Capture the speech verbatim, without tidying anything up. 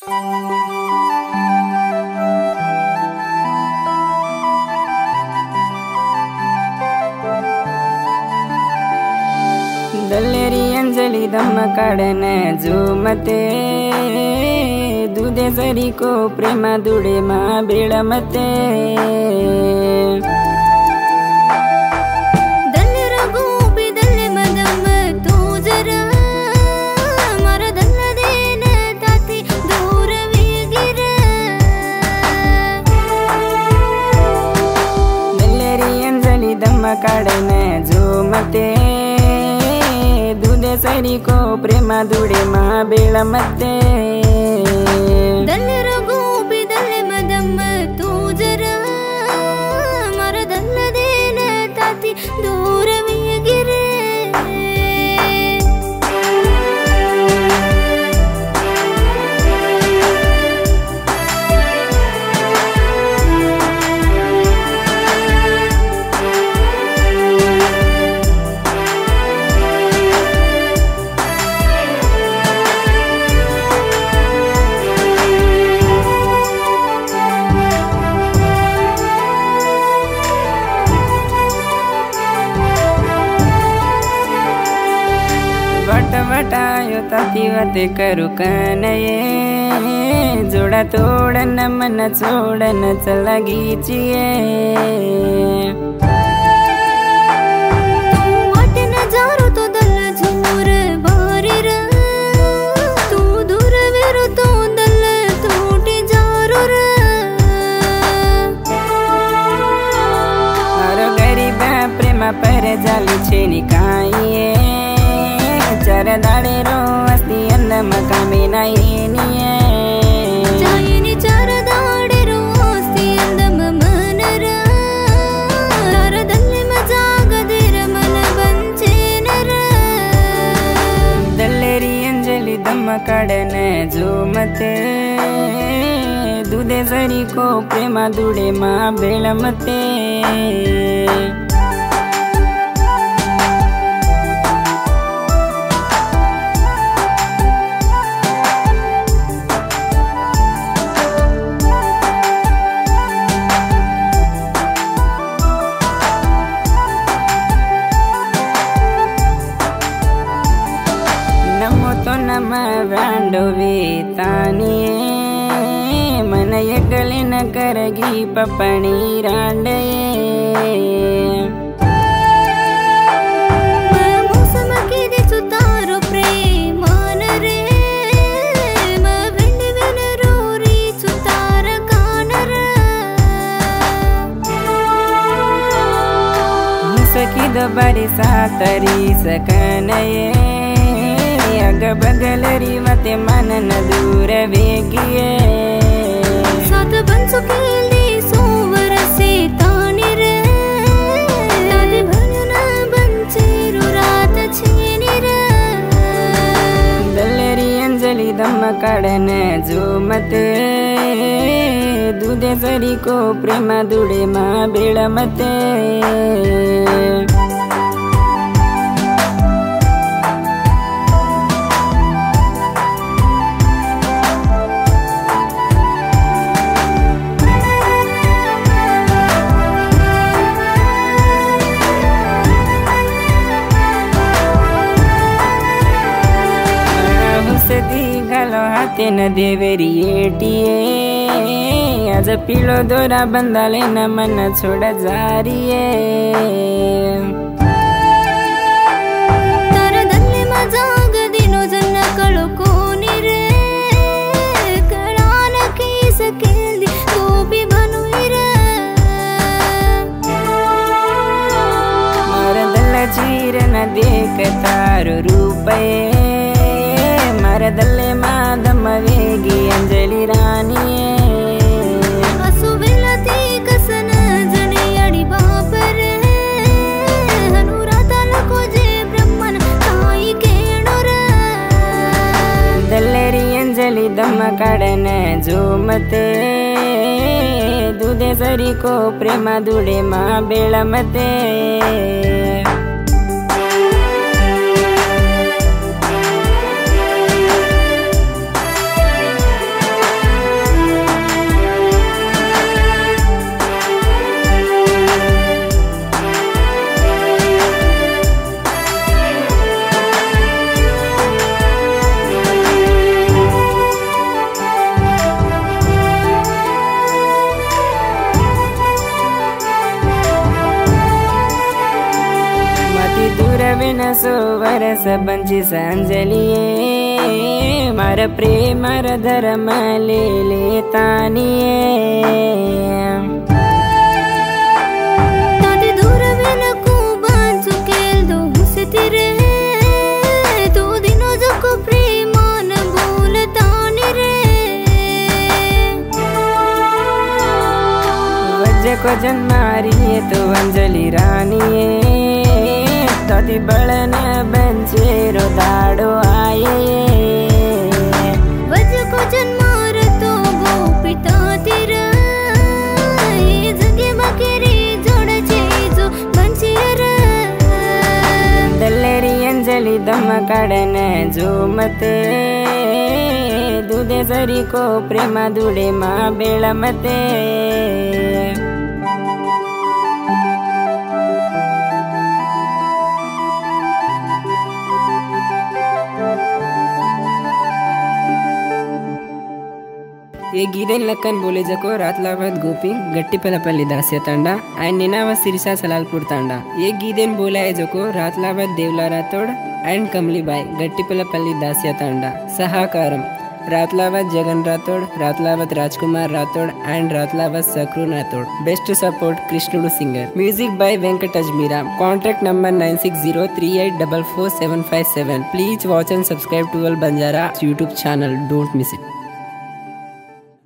दल्लेरी अंजली दम काढन झुमते दुधे सरीको प्रेम दुडेमा बेळमते काढन झुमते दुधे सरीको प्रेम दुडेमा बेळमते दल्लेर गोपी दल्ले मदम्म तू जरा मरदल्लदेन ताती दूरवियगिरे वटायो तातीवते करू कनये जोडा तोडन मन छोडन चलागीचिये पर जाली छेनी काइए चार दाड़े रो अस्ती अंद मकामे नाइनिए जाइनी चार दाड़े रो अस्ती अंद मनर तार दल्ले मजागदेर मन बंचेनर दल्लेरी अंजली दम काढन झुमते दुधे सरीको प्रेम दुडेमा बेळमते नम व्यांडोवे तानिये मन यगलिन करगी पपणी रांडये मौसम की दे सुतारो प्रेमान रे म वेंड वेन रोरी सुतार कानर सकी दो बारी सातरी सकनये अग बगलरी मते मन न दूर वेगिए सात बंसु केली सोवर से तानी रे तादे भन बंचेरु रात छेनी रे दल्लेरी अंजली दम काढन झुमते दुधे सरीको प्रेम दुडेमा बेळमते हाते न देवेरी एटिए आज पिलो दोरा बंदाले न मन छोड़ जारिये तार दल्ले मजाग दिनो जन्न कळो कोनी रे करान केस केली गोपी बनुई रे मार दल्ला चीर न देख तारो रूपये मरदल्ले मादम वेगी अंजली रानिये असुविलती कसन जने अड़ी बापर हनुरातल को जे ब्रह्मन ताई केणुर दल्लेरी अंजली दम काढन झुमते दुधे सरीको प्रेम दुडेमा बेळमते वरसो वरस बंची संजलिए मार प्रेमर धर्म ले ले तानिए ताते दूर वेलकू बांचु केल्दो हुसतिरे तो दिनो जको प्रेमान बोलतानि रे वज्र को जन्मारिए तो अंजलि रानिए ताती बड़न बंचेरो दाड़ो आये वज्र को जन्मार तो गोपिता तेरा ये जगे बकेरी जोड़ चीजो बंचेर दल्लेरी अंजलि दम काड़न जो मते दूधे जरी को प्रेमा दूडे माँ बेಳ मते ये गीदेन लक्कन बोले जको रातलावत गोपी गट्टीपलपल्ली दास्य तांडा एंड निनाव सिरिसा सलालपुर तांडा ये गीदेन बोला है जको रातलावत देवला रातोड़ एंड कमलीबाई गट्टीपलपल्ली दास्य तांडा सहाकारम Ratlavath Jagan Rathod Ratlavath Rajkumar Rathod and Ratlavath Sakru Rathod best support Krishnudu singer music by Venkat Ajmeera contact number nine six zero three eight double four seven five seven please watch and subscribe to all Banjara YouTube channel don't miss it.